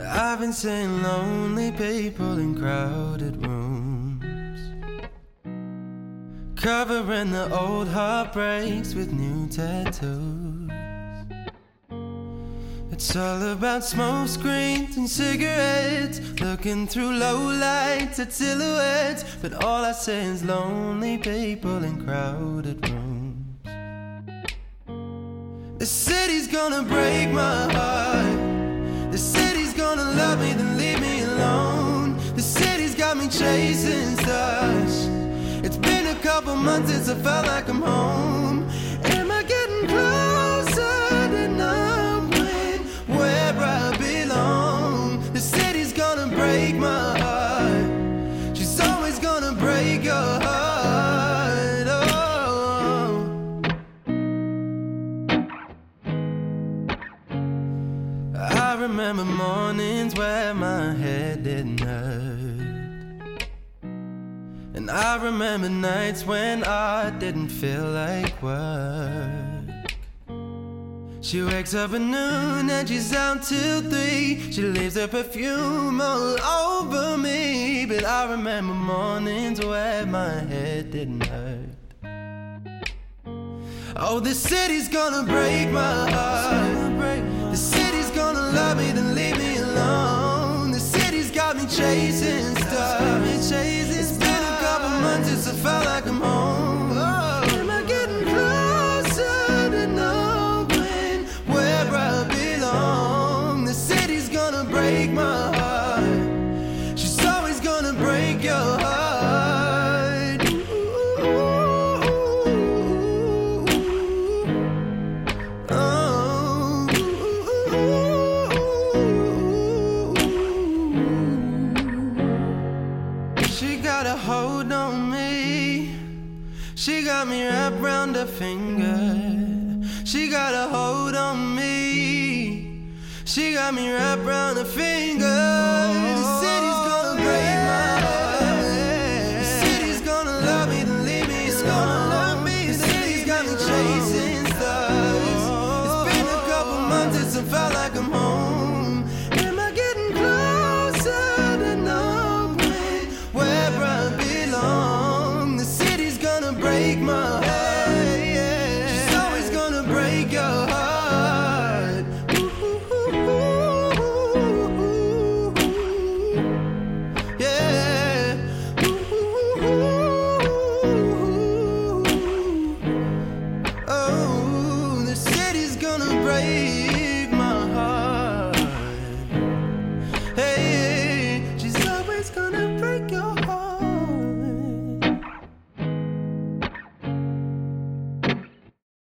I've been seeing lonely people in crowded rooms, covering the old heartbreaks with new tattoos. It's all about smoke screens and cigarettes, looking through low lights at silhouettes. But all I see is lonely people in crowded rooms. The city's gonna break my heart. The city's gonna love me, then leave me alone. The city's got me chasing stars. It's been a couple months since I felt like I'm home. Am I getting closer to knowing where I belong? The city's gonna break my heart. She's always gonna break your heart. Oh. I remember mornings where my head didn't hurt, and I remember nights when I didn't feel like work. She wakes up at noon and she's out till 3. She leaves her perfume all over me. But I remember mornings where my head didn't hurt. Oh, the city's gonna break my heart. The city's gonna love me, then leave me alone. The city's got me chasing stars. It's been a couple months since I felt like I'm home. Am I getting closer to knowing where I belong? The city's gonna break my heart. She's always gonna break your heart. She got a hold on me. She got me wrapped round her finger. She got a hold on me. She got me wrapped round her finger. The city's gonna break my heart. The city's gonna love me, then leave me. It's gonna love me. The city's got me chasing stars.